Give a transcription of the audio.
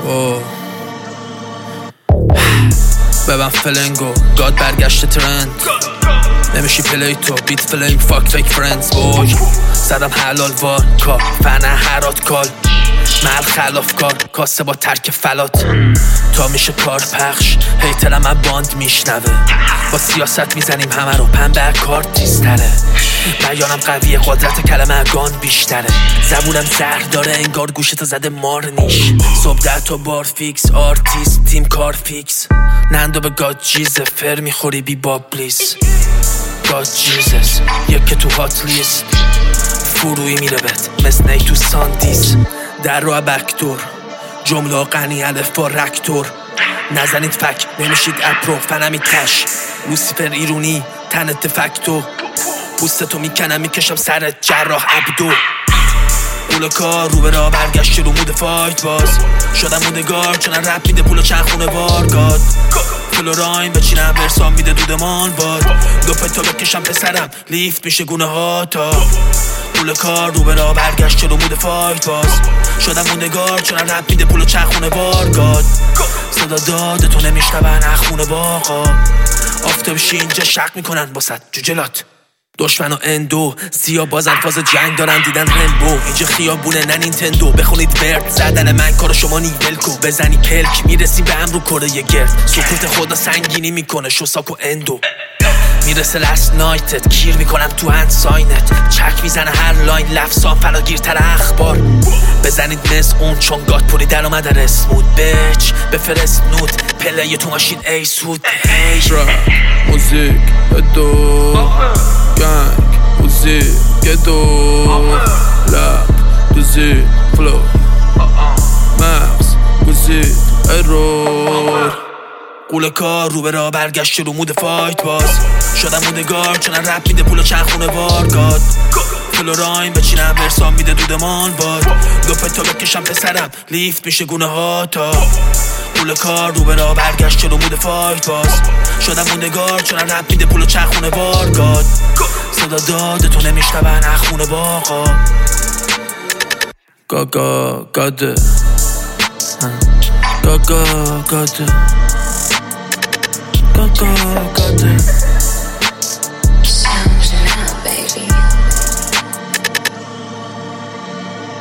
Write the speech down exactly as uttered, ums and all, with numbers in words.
اوه ببن فلنگو گاد برگشت ترند نمیشی پلی تو بیت فلنگ فاک فیک فرندز بوی زدم حلال وار کار فنه هرات کال مل خلاف کار کاسه با ترک فلات تا میشه کار پخش هیترم من باند میشنوه با سیاست میزنیم همه رو پنبه کار تیزتره بیانم قویه قدرت کلمه گان بیشتره زبونم زهر داره انگار گوشتو زده مار نیش صبح ده تا بار فیکس آرتیست تیم کار فیکس نندو به گاد جیزه فر میخوری بی باب پلیس گاد جیزس یک تو هات لیست فروی میره بهت مثل نی تو ساندیس در رو بکدور جمله غنی الف با رکتور نزنید فک نمیشید اپرو فنمی تش لوسیفر ایرونی تنت فکتو پوستتو میکنم میکشم سرت جراح عبدو پول کار رو به را برگشت رو مود فایت باز شدم مودگار چونن رپ میده پولو چند خونه بارگاد فلوراین بچینم ورسام میده دودمان باد دوپتو بکشم پسرم لیفت میشه گونه ها تا پول کار رو به را برگشت رو مود فایت باز شدم مودگار چونن رپ میده پولو چند خونه بارگاد صدا داده تو نمیشنون اخمونه باقا آفتابشی اینجا شق میکنن باسد جوجلات دشمن و اندو سیا بازن فاز جنگ دارن دیدن رمبو اینجا خیابونه نه نینتندو بخونید برد زدن من کارو شما نیول کو بزنی پلک میرسیم به امرو کره یه گرد سکوت خدا سنگینی میکنه شوساک و اندو میرسه لست نایتت کیر میکنم تو هند ساینت چک میزنه هر لاین لفظان فراگیرتر اخبار بزنید مس اون چون گات پوری در اومده رسمود بچ بفرست نوت پلی تو ماشین ای سود ترپ موزیک دو گنگ موزیک دو رپ دوزی فلو مغز گوزی ایرور قول کار رو به را برگشت رو مود فایت باز شدم مودگار چونن رپ میده پولو چند خونه بارگاد فلوراین بچینم ورسام میده دودمان باد دوپتو بکشم پسرم لیفت میشه گونه ها تا قول کار رو به را برگشت رو مود فایت باز شدم مودگار چونن رپ میده پولو چند خونه بارگاد صدا داده تو نمیشنون اخمونه باقا گاگا گاده گاگا گاده Gaga, gaga